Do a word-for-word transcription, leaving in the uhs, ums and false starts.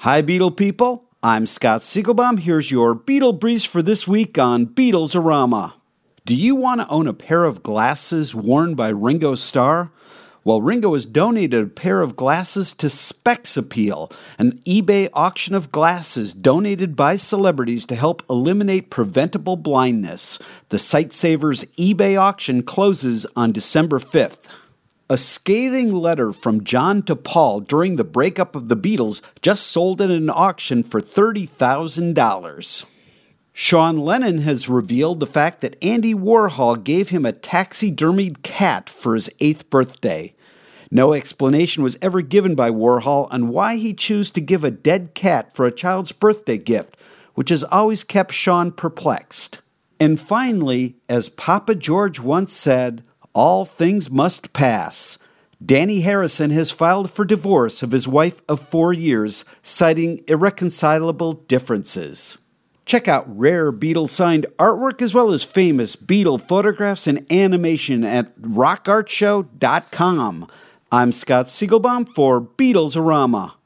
Hi, Beatle people. I'm Scott Siegelbaum. Here's your Beatle Breeze for this week on Beatles-orama. Do you want to own a pair of glasses worn by Ringo Starr? Well, Ringo has donated a pair of glasses to Specs Appeal, an eBay auction of glasses donated by celebrities to help eliminate preventable blindness. The Sightsaver's eBay auction closes on December fifth. A scathing letter from John to Paul during the breakup of the Beatles just sold at an auction for thirty thousand dollars. Sean Lennon has revealed the fact that Andy Warhol gave him a taxidermied cat for his eighth birthday. No explanation was ever given by Warhol on why he chose to give a dead cat for a child's birthday gift, which has always kept Sean perplexed. And finally, as Papa George once said, all things must pass. Danny Harrison has filed for divorce of his wife of four years, citing irreconcilable differences. Check out rare Beatle-signed artwork as well as famous Beatle photographs and animation at rock art show dot com. I'm Scott Siegelbaum for Beatles-orama.